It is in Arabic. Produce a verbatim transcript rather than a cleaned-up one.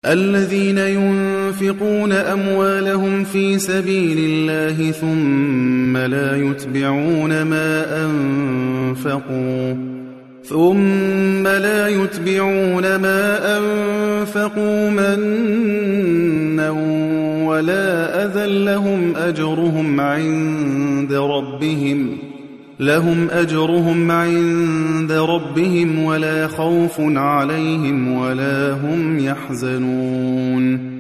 الذين ينفقون أموالهم في سبيل الله ثم لا يتبعون ما أنفقوا ثم لا يتبعون ما أنفقوا منا ولا أذى لهم أجرهم عند ربهم لهم أجرهم عند ربهم ولا خوف عليهم ولا هم يحزنون